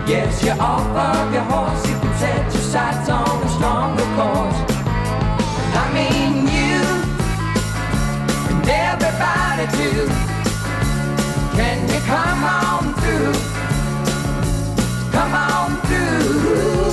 Yes, you're off of your horse, you can set your sights on a stronger course. I mean you, and everybody too. Can you come on through? Come on through.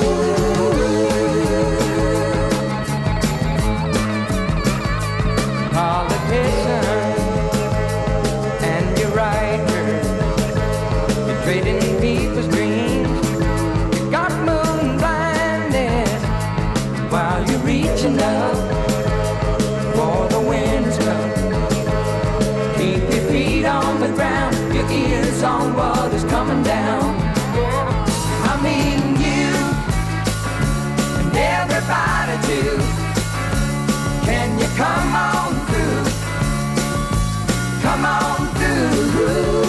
Politicians and your writers, you're trading people's dreams. You got moon blindness while you're reaching up for the winter's cup. Keep your feet on the ground, your ears on what is coming down. I mean you and everybody too. Can you come on through? Come on through.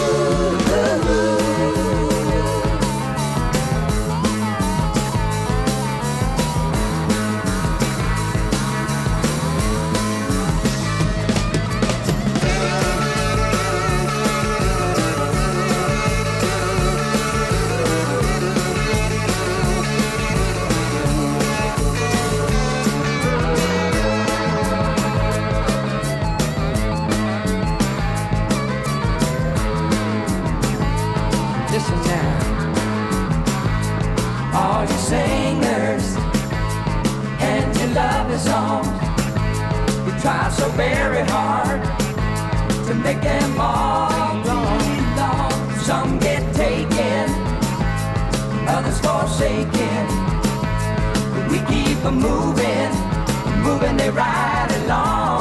Listen now, all you singers and your lovely songs, you try so very hard to make them all belong. Some get taken, others forsaken, but we keep 'em moving, moving they right along.